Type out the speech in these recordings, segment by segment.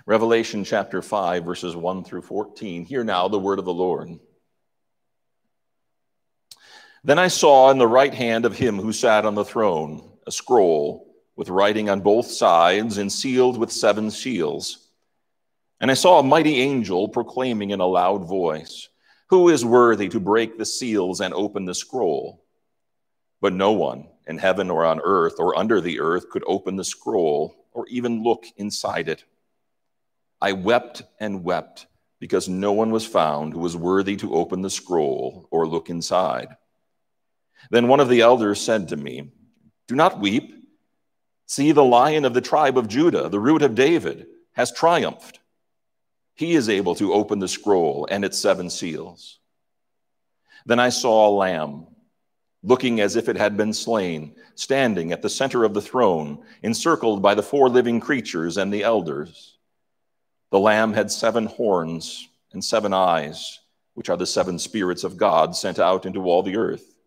Revelation chapter 5, verses 1 through 14. Hear now the word of the Lord. Then I saw in the right hand of him who sat on the throne a scroll with writing on both sides and sealed with 7 seals. And I saw a mighty angel proclaiming in a loud voice, "Who is worthy to break the seals and open the scroll?" But no one in heaven or on earth or under the earth could open the scroll or even look inside it. I wept and wept because no one was found who was worthy to open the scroll or look inside. Then one of the elders said to me, "Do not weep. See, the Lion of the tribe of Judah, the Root of David, has triumphed. He is able to open the scroll and its 7 seals." Then I saw a lamb, looking as if it had been slain, standing at the center of the throne, encircled by the 4 living creatures and the elders. The lamb had 7 horns and 7 eyes, which are the 7 spirits of God sent out into all the earth.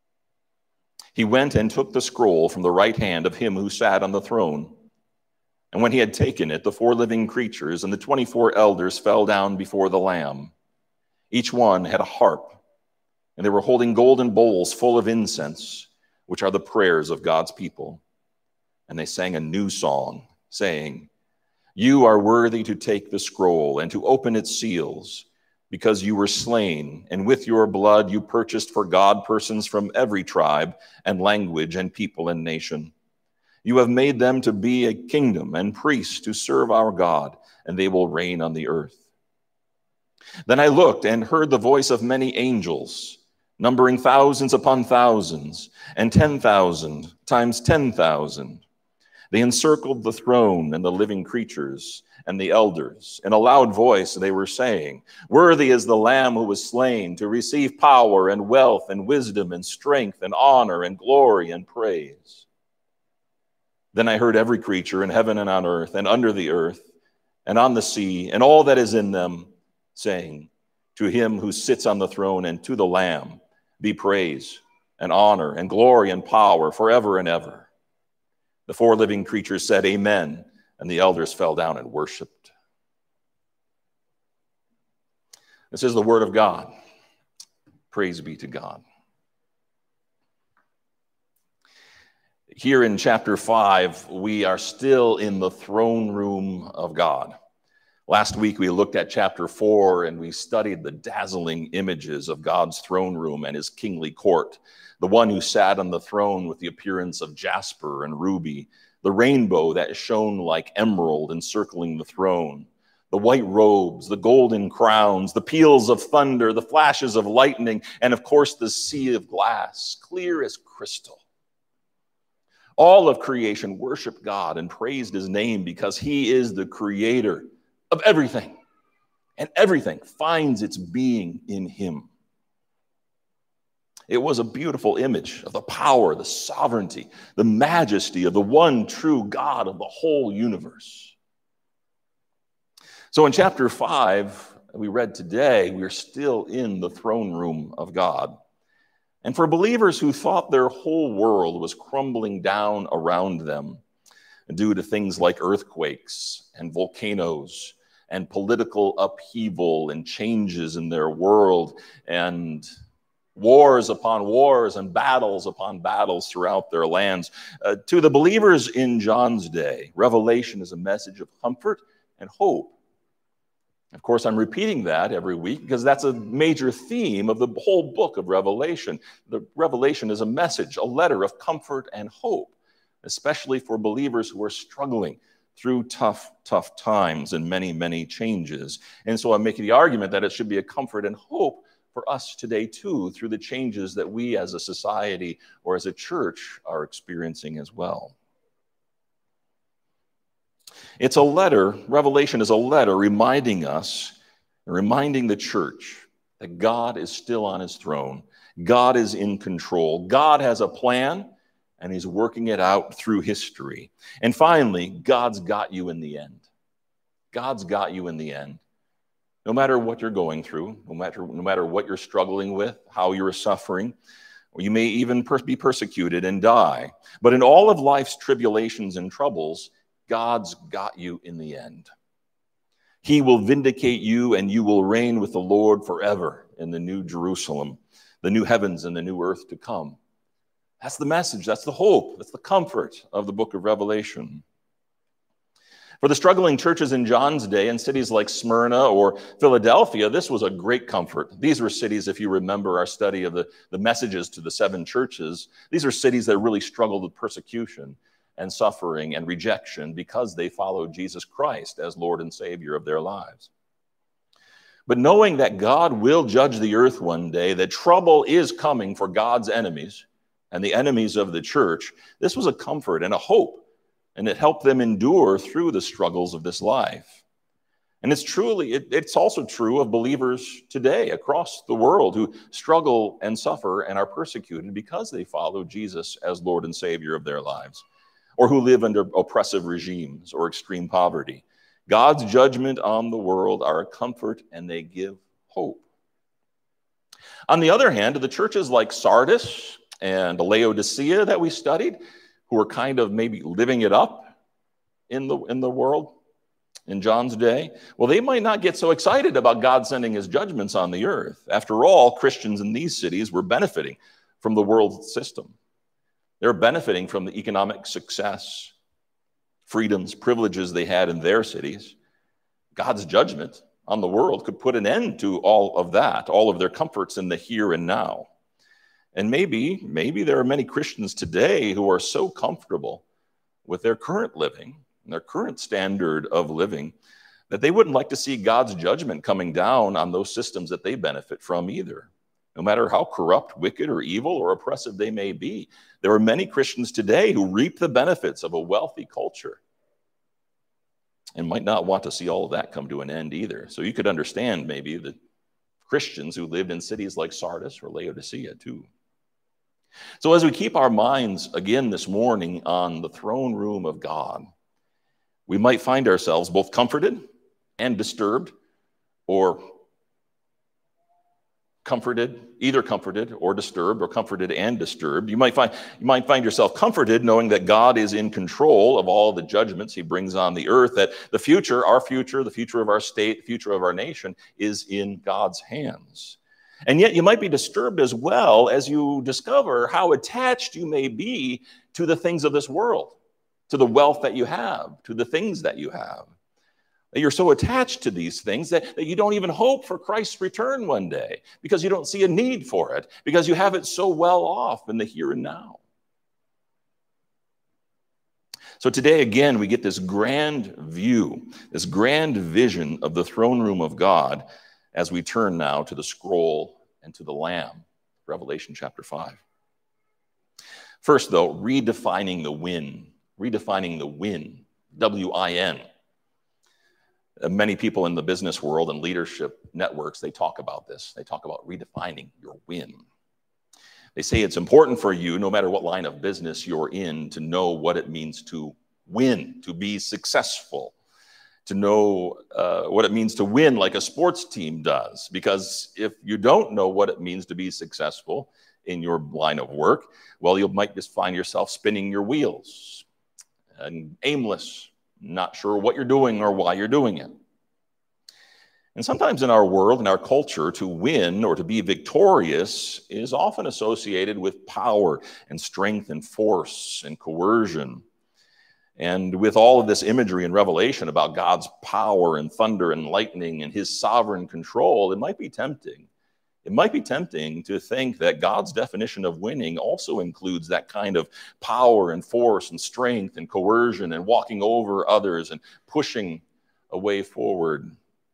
He went and took the scroll from the right hand of him who sat on the throne. And when he had taken it, the 4 living creatures and the 24 elders fell down before the Lamb. Each one had a harp, and they were holding golden bowls full of incense, which are the prayers of God's people. And they sang a new song, saying, "You are worthy to take the scroll and to open its seals, because you were slain, and with your blood you purchased for God persons from every tribe and language and people and nation. You have made them to be a kingdom and priests to serve our God, and they will reign on the earth." Then I looked and heard the voice of many angels, numbering thousands upon thousands, and 10,000 times 10,000. They encircled the throne and the living creatures and the elders. In a loud voice they were saying, "Worthy is the Lamb who was slain to receive power and wealth and wisdom and strength and honor and glory and praise." Then I heard every creature in heaven and on earth and under the earth and on the sea and all that is in them saying, "To him who sits on the throne and to the Lamb be praise and honor and glory and power forever and ever." The 4 living creatures said, "Amen," and the elders fell down and worshiped. This is the word of God. Praise be to God. Here in chapter 5, we are still in the throne room of God. Last week, we looked at chapter 4, and we studied the dazzling images of God's throne room and his kingly court. The one who sat on the throne with the appearance of jasper and ruby, the rainbow that shone like emerald encircling the throne, the white robes, the golden crowns, the peals of thunder, the flashes of lightning, and of course, the sea of glass, clear as crystal. All of creation worshiped God and praised his name because he is the creator of everything, and everything finds its being in him. It was a beautiful image of the power, the sovereignty, the majesty of the one true God of the whole universe. So in chapter 5, we read today, we are still in the throne room of God. And for believers who thought their whole world was crumbling down around them due to things like earthquakes and volcanoes and political upheaval and changes in their world and wars upon wars and battles upon battles throughout their lands. To the believers in John's day, Revelation is a message of comfort and hope. Of course, I'm repeating that every week because that's a major theme of the whole book of Revelation. The Revelation is a message, a letter of comfort and hope, especially for believers who are struggling through tough times and many, many changes. And so I'm making the argument that it should be a comfort and hope for us today, too, through the changes that we as a society or as a church are experiencing as well. It's a letter, Revelation is a letter reminding us, reminding the church that God is still on his throne. God is in control. God has a plan, and he's working it out through history. And finally, God's got you in the end. God's got you in the end. No matter what you're going through, no matter what you're struggling with, how you're suffering, or you may even be persecuted and die. But in all of life's tribulations and troubles, God's got you in the end. He will vindicate you, and you will reign with the Lord forever in the new Jerusalem, the new heavens and the new earth to come. That's the message. That's the hope. That's the comfort of the book of Revelation. For the struggling churches in John's day in cities like Smyrna or Philadelphia, this was a great comfort. These were cities, if you remember our study of the messages to the 7 churches, these are cities that really struggled with persecution and suffering and rejection because they followed Jesus Christ as Lord and Savior of their lives. But knowing that God will judge the earth one day, that trouble is coming for God's enemies and the enemies of the church, this was a comfort and a hope. And it helped them endure through the struggles of this life. And it's also true of believers today across the world who struggle and suffer and are persecuted because they follow Jesus as Lord and Savior of their lives, or who live under oppressive regimes or extreme poverty. God's judgment on the world are a comfort, and they give hope. On the other hand, the churches like Sardis and Laodicea that we studied, who were kind of maybe living it up in the world in John's day, well, they might not get so excited about God sending his judgments on the earth. After all, Christians in these cities were benefiting from the world system. They're benefiting from the economic success, freedoms, privileges they had in their cities. God's judgment on the world could put an end to all of that, all of their comforts in the here and now. And maybe there are many Christians today who are so comfortable with their current living and their current standard of living that they wouldn't like to see God's judgment coming down on those systems that they benefit from either, no matter how corrupt, wicked, or evil, or oppressive they may be. There are many Christians today who reap the benefits of a wealthy culture and might not want to see all of that come to an end either. So you could understand maybe the Christians who lived in cities like Sardis or Laodicea too. So as we keep our minds again this morning on the throne room of God, we might find ourselves both comforted and disturbed, or either comforted or disturbed, or comforted and disturbed. You might find yourself comforted knowing that God is in control of all the judgments he brings on the earth, that the future, the future of our state, the future of our nation is in God's hands. And yet you might be disturbed as well as you discover how attached you may be to the things of this world, to the wealth that you have, to the things that you have. That you're so attached to these things that you don't even hope for Christ's return one day because you don't see a need for it, because you have it so well off in the here and now. So today, again, we get this grand view, this grand vision of the throne room of God as we turn now to the scroll and to the Lamb, Revelation chapter 5. First, though, redefining the win, W-I-N. Many people in the business world and leadership networks, they talk about this. They talk about redefining your win. They say it's important for you, no matter what line of business you're in, to know what it means to win, to be successful, to know what it means to win like a sports team does. Because if you don't know what it means to be successful in your line of work, well, you might just find yourself spinning your wheels and aimless, not sure what you're doing or why you're doing it. And sometimes in our world, in our culture, to win or to be victorious is often associated with power and strength and force and coercion. And with all of this imagery in Revelation about God's power and thunder and lightning and his sovereign control, it might be tempting. It might be tempting to think that God's definition of winning also includes that kind of power and force and strength and coercion and walking over others and pushing a way forward,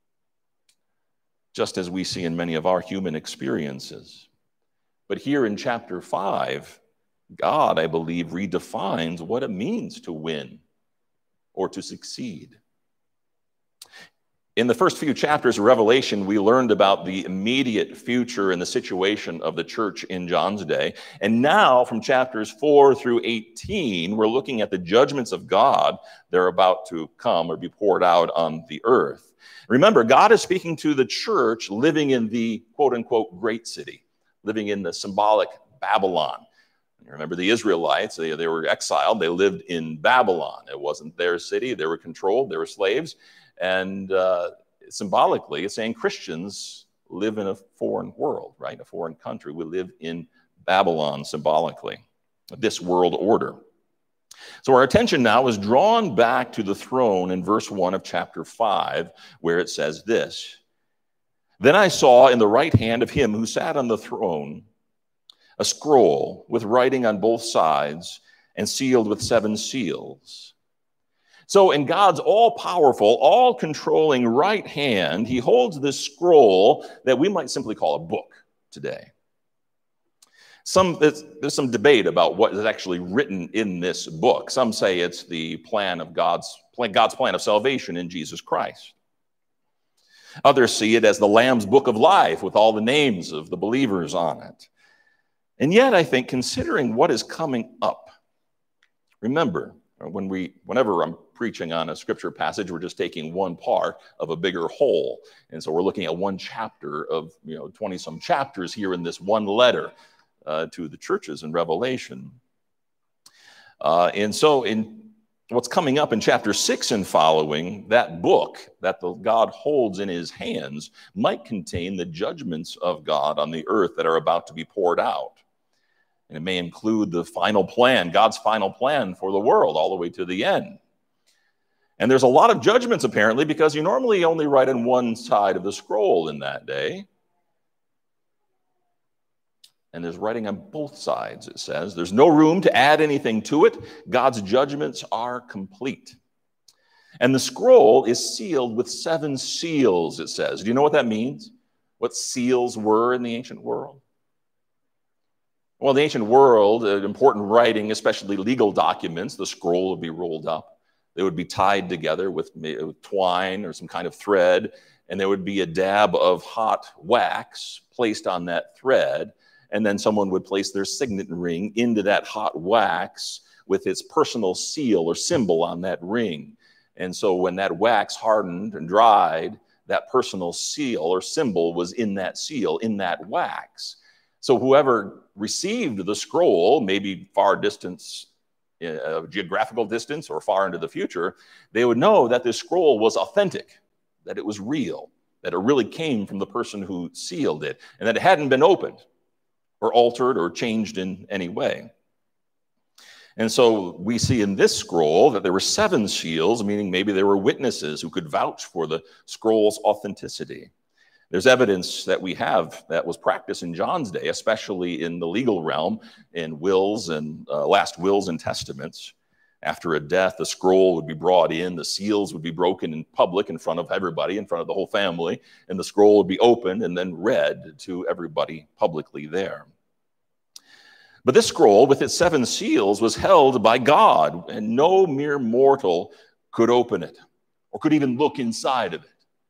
just as we see in many of our human experiences. But here in chapter 5, God, I believe, redefines what it means to win or to succeed. In the first few chapters of Revelation, we learned about the immediate future and the situation of the church in John's day. And now, from chapters 4 through 18, we're looking at the judgments of God that are about to come or be poured out on the earth. Remember, God is speaking to the church living in the quote-unquote great city, living in the symbolic Babylon, Remember the Israelites, they were exiled. They lived in Babylon. It wasn't their city. They were controlled. They were slaves. And symbolically, it's saying Christians live in a foreign world, right? A foreign country. We live in Babylon symbolically, this world order. So our attention now is drawn back to the throne in verse 1 of chapter 5, where it says this: "Then I saw in the right hand of him who sat on the throne a scroll with writing on both sides and sealed with 7 seals." So in God's all-powerful, all-controlling right hand, he holds this scroll that we might simply call a book today. There's some debate about what is actually written in this book. Some say it's the plan of God's plan of salvation in Jesus Christ. Others see it as the Lamb's book of life with all the names of the believers on it. And yet, I think, considering what is coming up, remember, whenever I'm preaching on a scripture passage, we're just taking one part of a bigger whole. And so we're looking at one chapter of 20-some chapters here in this one letter to the churches in Revelation. And so in what's coming up in chapter 6 and following, that book that God holds in his hands might contain the judgments of God on the earth that are about to be poured out. And it may include the final plan, God's final plan for the world, all the way to the end. And there's a lot of judgments, apparently, because you normally only write on one side of the scroll in that day. And there's writing on both sides, it says. There's no room to add anything to it. God's judgments are complete. And the scroll is sealed with 7 seals, it says. Do you know what that means? What seals were in the ancient world? Well, in the ancient world, important writing, especially legal documents, the scroll would be rolled up. They would be tied together with twine or some kind of thread, and there would be a dab of hot wax placed on that thread, and then someone would place their signet ring into that hot wax with its personal seal or symbol on that ring. And so when that wax hardened and dried, that personal seal or symbol was in that seal, in that wax. So whoever received the scroll, maybe far distance, geographical distance or far into the future, they would know that this scroll was authentic, that it was real, that it really came from the person who sealed it, and that it hadn't been opened or altered or changed in any way. And so we see in this scroll that there were 7 seals, meaning maybe there were witnesses who could vouch for the scroll's authenticity. There's evidence that we have that was practiced in John's day, especially in the legal realm, in wills and last wills and testaments. After a death, the scroll would be brought in, the seals would be broken in public in front of everybody, in front of the whole family, and the scroll would be opened and then read to everybody publicly there. But this scroll, with its 7 seals, was held by God, and no mere mortal could open it or could even look inside of it.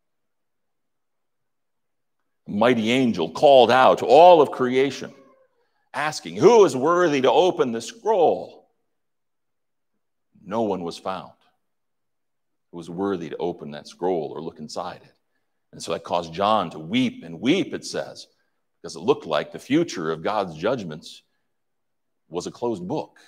A mighty angel called out to all of creation, asking, "Who is worthy to open the scroll?" No one was found who was worthy to open that scroll or look inside it. And so that caused John to weep and weep, it says, because it looked like the future of God's judgments was a closed book.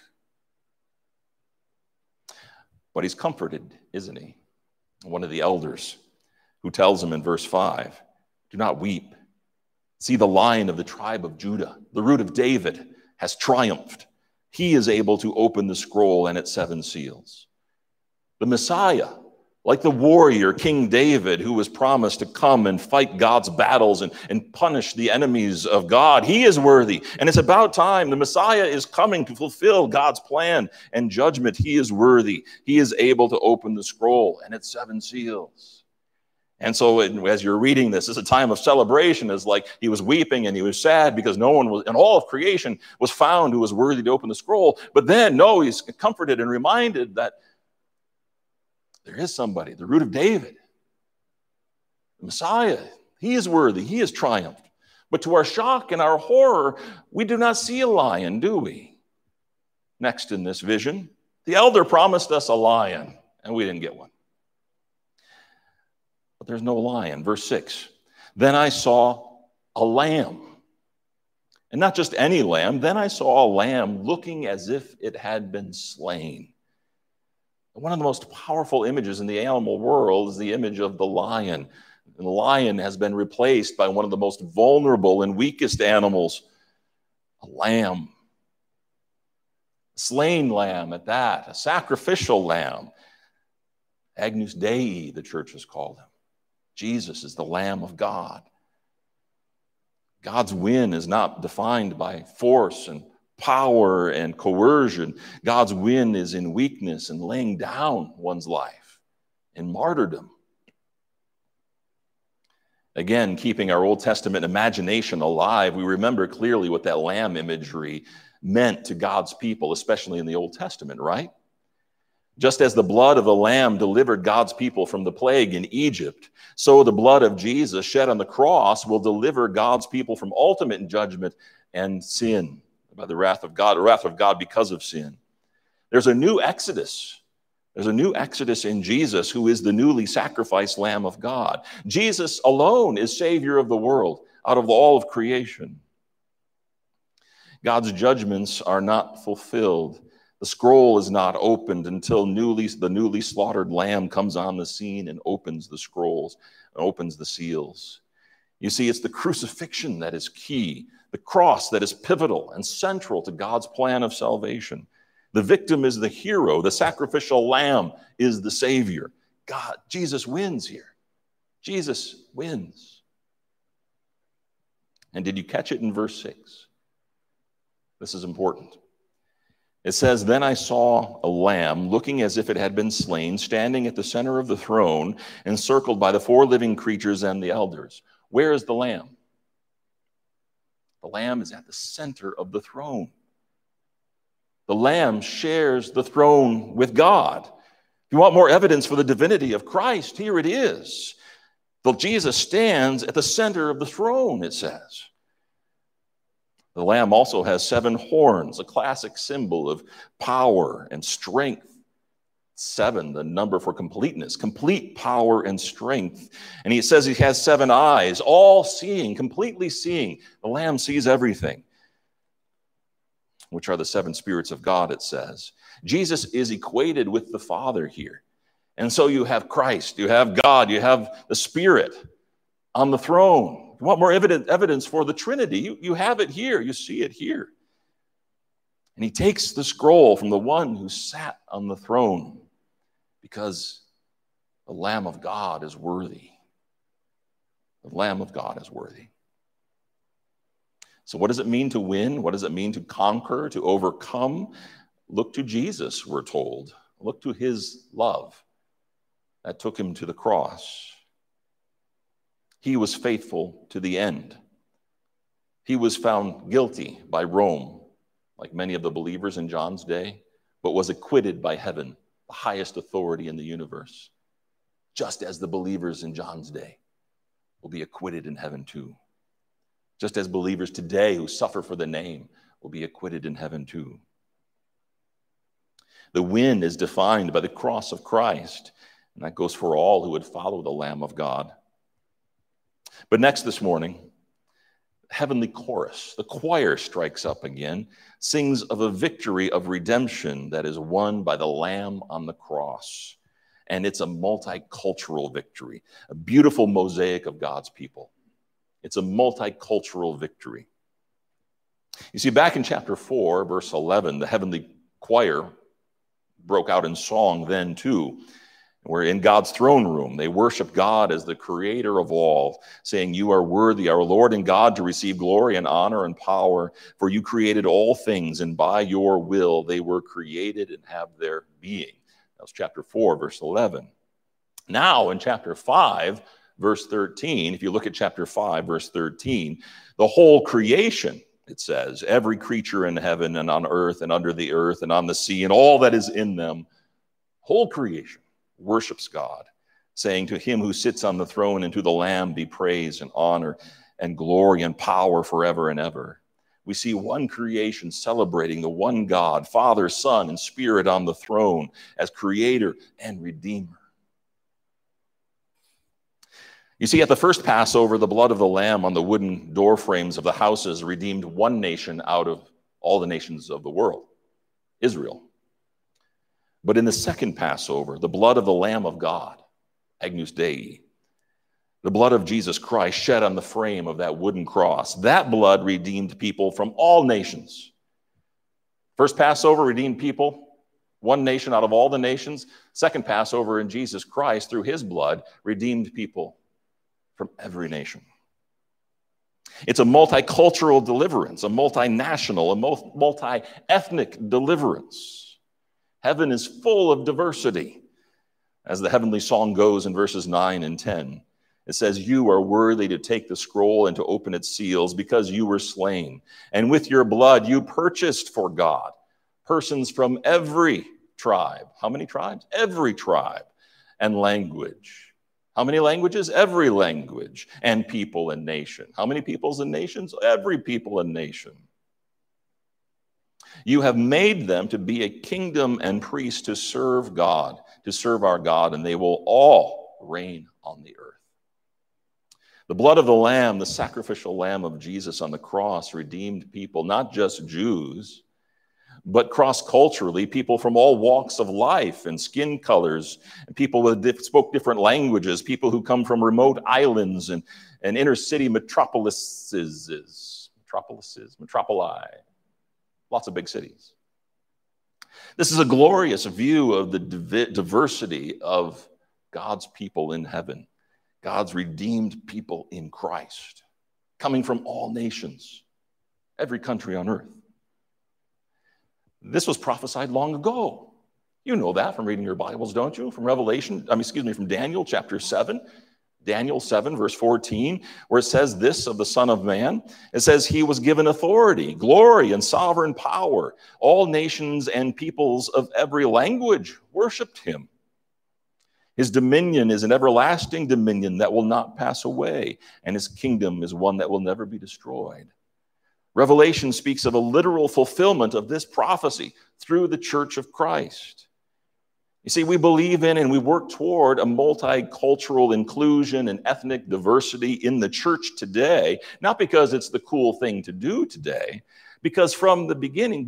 But he's comforted, isn't he? One of the elders who tells him in verse 5, "Do not weep. See, the Lion of the tribe of Judah, the Root of David, has triumphed. He is able to open the scroll and its 7 seals." The Messiah, like the warrior King David, who was promised to come and fight God's battles and punish the enemies of God, he is worthy. And it's about time. The Messiah is coming to fulfill God's plan and judgment. He is worthy. He is able to open the scroll and its 7 seals. And so as you're reading this, it's a time of celebration. It's like he was weeping and he was sad because no one was in all of creation was found who was worthy to open the scroll. But then, no, he's comforted and reminded that there is somebody, the Root of David, the Messiah. He is worthy. He has triumphed. But to our shock and our horror, we do not see a lion, do we? Next in this vision, the elder promised us a lion, and we didn't get one. But there's no lion. Verse 6, "Then I saw a lamb And not just any lamb. Then I saw a lamb looking as if it had been slain. One of the most powerful images in the animal world is the image of the lion. The lion has been replaced by one of the most vulnerable and weakest animals, a lamb. A slain lamb at that, a sacrificial lamb. Agnus Dei, the church has called him. Jesus is the Lamb of God. God's win is not defined by force and power and coercion. God's win is in weakness and laying down one's life in martyrdom. Again, keeping our Old Testament imagination alive, we remember clearly what that lamb imagery meant to God's people, especially in the Old Testament, right? Just as the blood of the lamb delivered God's people from the plague in Egypt, so the blood of Jesus shed on the cross will deliver God's people from ultimate judgment and sin by the wrath of God because of sin. There's a new exodus. There's a new exodus in Jesus, who is the newly sacrificed Lamb of God. Jesus alone is Savior of the world out of all of creation. God's judgments are not fulfilled. The scroll is not opened until the newly slaughtered lamb comes on the scene and opens the scrolls, and opens the seals. You see, it's the crucifixion that is key, the cross that is pivotal and central to God's plan of salvation. The victim is the hero. The sacrificial lamb is the Savior. Jesus wins here. Jesus wins. And did you catch it in verse 6? This is important. It says, "Then I saw a lamb looking as if it had been slain, standing at the center of the throne, encircled by the 4 living creatures and the elders." Where is the lamb? The lamb is at the center of the throne. The lamb shares the throne with God. If you want more evidence for the divinity of Christ, here it is. Jesus stands at the center of the throne, it says. The lamb also has 7 horns, a classic symbol of power and strength. 7, the number for completeness, complete power and strength. And he says he has 7 eyes, all seeing, completely seeing. The lamb sees everything, which are the 7 spirits of God, it says. Jesus is equated with the Father here. And so you have Christ, you have God, you have the Spirit on the throne. If you want more evidence for the Trinity, you have it here. You see it here. And he takes the scroll from the one who sat on the throne, because the Lamb of God is worthy. The Lamb of God is worthy. So what does it mean to win? What does it mean to conquer, to overcome? Look to Jesus, we're told. Look to his love that took him to the cross. He was faithful to the end. He was found guilty by Rome, like many of the believers in John's day, but was acquitted by heaven, the highest authority in the universe, just as the believers in John's day will be acquitted in heaven too. Just as believers today who suffer for the name will be acquitted in heaven too. The win is defined by the cross of Christ, and that goes for all who would follow the Lamb of God. But next this morning, heavenly chorus, the choir strikes up again, sings of a victory of redemption that is won by the Lamb on the cross. And it's a multicultural victory, a beautiful mosaic of God's people. It's a multicultural victory. You see, back in chapter 4, verse 11, the heavenly choir broke out in song then too. We're in God's throne room. They worship God as the creator of all, saying, "You are worthy, our Lord and God, to receive glory and honor and power, for you created all things, and by your will they were created and have their being." That was chapter 4, verse 11. Now in chapter 5, verse 13, if you look at chapter 5, verse 13, the whole creation, it says, every creature in heaven and on earth and under the earth and on the sea and all that is in them, whole creation worships God, saying, "To him who sits on the throne and to the Lamb be praise and honor and glory and power forever and ever." We see one creation celebrating the one God, Father, Son, and Spirit on the throne as creator and redeemer. You see, at the first Passover, the blood of the lamb on the wooden door frames of the houses redeemed one nation out of all the nations of the world, Israel. But in the second Passover, the blood of the Lamb of God, Agnus Dei, the blood of Jesus Christ shed on the frame of that wooden cross, that blood redeemed people from all nations. First Passover redeemed people, one nation out of all the nations. Second Passover in Jesus Christ, through his blood, redeemed people from every nation. It's a multicultural deliverance, a multinational, a multi-ethnic deliverance. Heaven is full of diversity. As the heavenly song goes in verses 9 and 10, it says, "You are worthy to take the scroll and to open its seals because you were slain. And with your blood you purchased for God persons from every tribe." How many tribes? Every tribe and language. How many languages? Every language. And people and nation. How many peoples and nations? Every people and nation. You have made them to be a kingdom and priests to serve God, to serve our God, and they will all reign on the earth. The blood of the Lamb, the sacrificial Lamb of Jesus on the cross, redeemed people, not just Jews, but cross-culturally, people from all walks of life and skin colors, and people who spoke different languages, people who come from remote islands and inner-city metropoli. Lots of big cities. This is a glorious view of the diversity of God's people in heaven, God's redeemed people in Christ, coming from all nations, every country on earth. This was prophesied long ago. You know that from reading your Bibles, don't you? From from Daniel chapter 7. Daniel 7, verse 14, where it says this of the Son of Man. It says, "He was given authority, glory, and sovereign power. All nations and peoples of every language worshiped him. His dominion is an everlasting dominion that will not pass away, and his kingdom is one that will never be destroyed." Revelation speaks of a literal fulfillment of this prophecy through the church of Christ. You see, we believe in and we work toward a multicultural inclusion and ethnic diversity in the church today, not because it's the cool thing to do today, because from the beginning,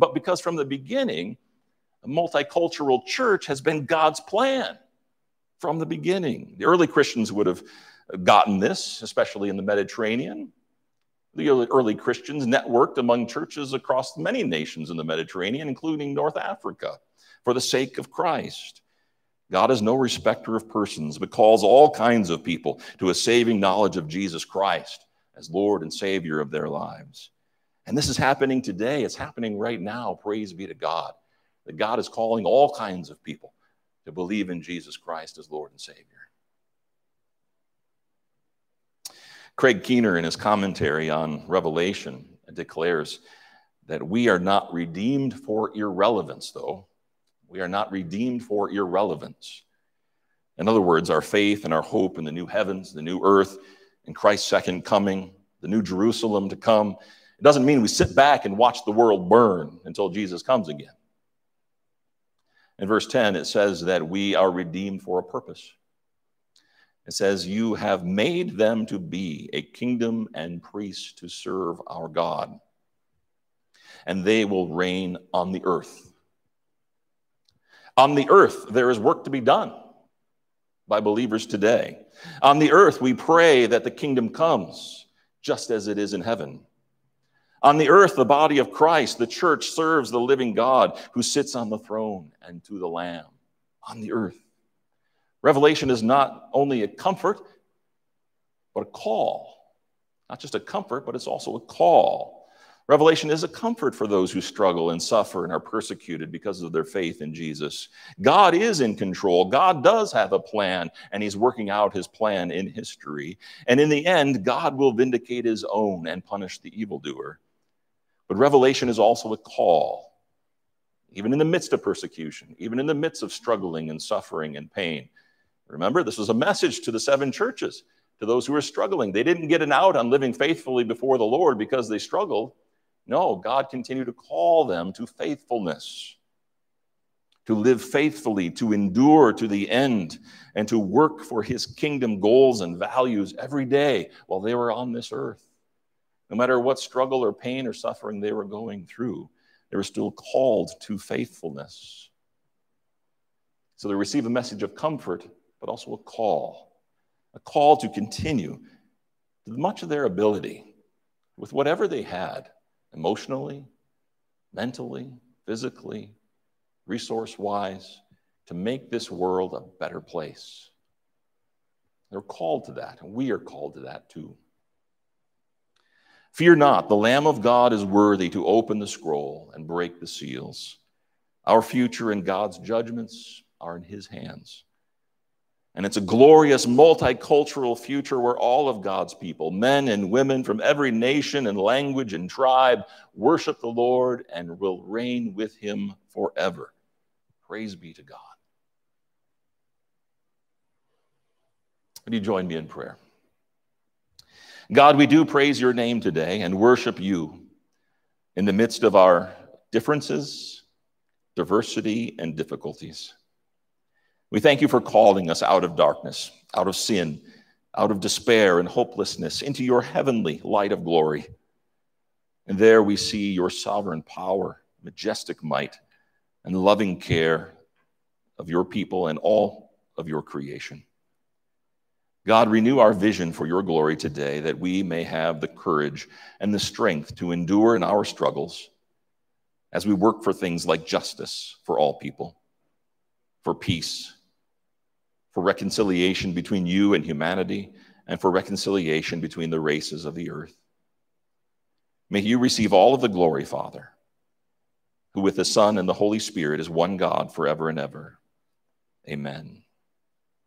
a multicultural church has been God's plan from the beginning. The early Christians would have gotten this, especially in the Mediterranean. The early Christians networked among churches across many nations in the Mediterranean, including North Africa, for the sake of Christ. God is no respecter of persons, but calls all kinds of people to a saving knowledge of Jesus Christ as Lord and Savior of their lives. And this is happening today. It's happening right now. Praise be to God, that God is calling all kinds of people to believe in Jesus Christ as Lord and Savior. Craig Keener, in his commentary on Revelation, declares that we are not redeemed for irrelevance, though. We are not redeemed for irrelevance. In other words, our faith and our hope in the new heavens, the new earth, in Christ's second coming, the new Jerusalem to come, it doesn't mean we sit back and watch the world burn until Jesus comes again. In verse 10, it says that we are redeemed for a purpose. It says, "You have made them to be a kingdom and priests to serve our God, and they will reign on the earth." On the earth, there is work to be done by believers today. On the earth, we pray that the kingdom comes, just as it is in heaven. On the earth, the body of Christ, the church, serves the living God who sits on the throne and to the Lamb on the earth. Revelation is not only a comfort, but a call. Not just a comfort, but it's also a call. Revelation is a comfort for those who struggle and suffer and are persecuted because of their faith in Jesus. God is in control. God does have a plan, and he's working out his plan in history. And in the end, God will vindicate his own and punish the evildoer. But Revelation is also a call, even in the midst of persecution, even in the midst of struggling and suffering and pain. Remember, this was a message to the 7 churches, to those who were struggling. They didn't get an out on living faithfully before the Lord because they struggled. No, God continued to call them to faithfulness. to live faithfully, to endure to the end, and to work for his kingdom goals and values every day while they were on this earth. No matter what struggle or pain or suffering they were going through, they were still called to faithfulness. So they receive a message of comfort, but also a call to continue to much of their ability with whatever they had, emotionally, mentally, physically, resource-wise, to make this world a better place. They're called to that, and we are called to that too. Fear not, the Lamb of God is worthy to open the scroll and break the seals. Our future and God's judgments are in his hands. And it's a glorious multicultural future where all of God's people, men and women from every nation and language and tribe, worship the Lord and will reign with him forever. Praise be to God. Would you join me in prayer? God, we do praise your name today and worship you in the midst of our differences, diversity, and difficulties. We thank you for calling us out of darkness, out of sin, out of despair and hopelessness, into your heavenly light of glory. And there we see your sovereign power, majestic might, and loving care of your people and all of your creation. God, renew our vision for your glory today, that we may have the courage and the strength to endure in our struggles as we work for things like justice for all people, for peace, for reconciliation between you and humanity, and for reconciliation between the races of the earth. May you receive all of the glory, Father, who with the Son and the Holy Spirit is one God forever and ever. Amen.